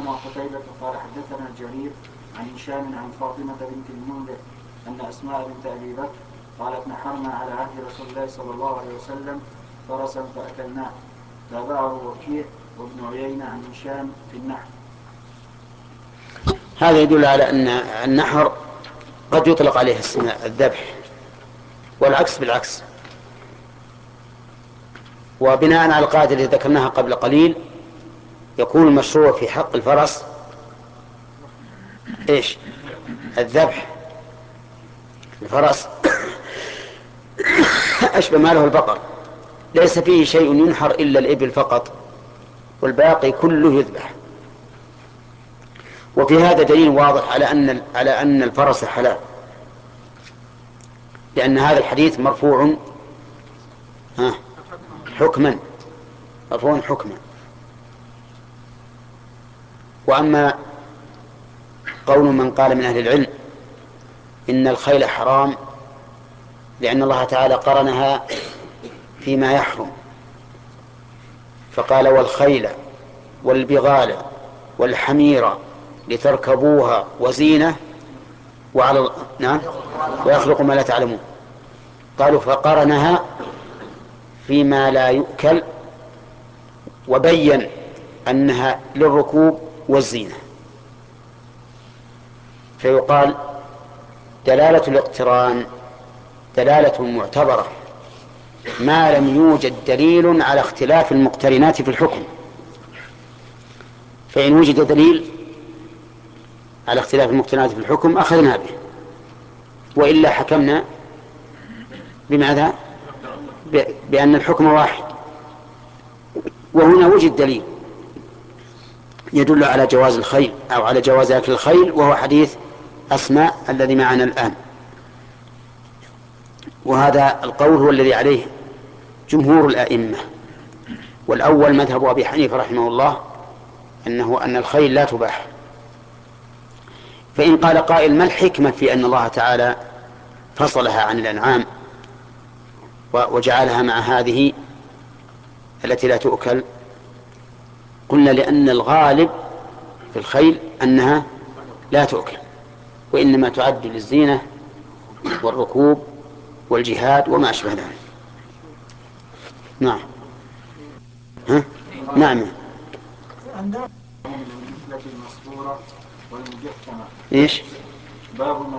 حدثنا قتيبة قال حدثنا جرير عن هشام عن فاطمة بنت المنذر أن أسماء بنت أبي بكر قالت نحرنا على عهد رسول الله صلى الله عليه وسلم فرسا فأكلناه. تابعه وكيع وابن عيينة عن هشام في النحر. هذا يدل على أن النحر قد يطلق عليه اسم الذبح والعكس بالعكس. وبناء على القاعدة التي ذكرناها قبل قليل يكون المشروع في حق الفرس ايش؟ الذبح. الفرس أشبه ما له البقر، ليس فيه شيء ينحر إلا الإبل فقط والباقي كله يذبح. وفي هذا دليل واضح على أن الفرس حلال، لأن هذا الحديث مرفوع حكما، مرفوع حكما. وأما قول من قال من أهل العلم إن الخيل حرام لأن الله تعالى قرنها فيما يحرم، فقال والخيل والبغال والحمير لتركبوها وزينة نعم ويخلق ما لا تعلمون. قالوا فقرنها فيما لا يؤكل وبين أنها للركوب والزينة، فيقال دلالة الاقتران دلالة معتبرة ما لم يوجد دليل على اختلاف المقترنات في الحكم. فإن وجد دليل على اختلاف المقترنات في الحكم أخذنا به، وإلا حكمنا بماذا؟ بأن الحكم واحد. وهنا وجد دليل يدل على جواز الخيل أو على جواز أكل الخيل، وهو حديث أسماء الذي معنا الآن. وهذا القول هو الذي عليه جمهور الأئمة. والأول مذهب أبي حنيفة رحمه الله أن الخيل لا تباح. فإن قال قائل ما الحكمة في أن الله تعالى فصلها عن الأنعام وجعلها مع هذه التي لا تؤكل؟ قلنا لأن الغالب في الخيل أنها لا تؤكل، وإنما تعد للزينة والركوب والجهاد وما أشبه ذلك. نعم. نعم. المسبورة والمجثمة. إيش؟ باب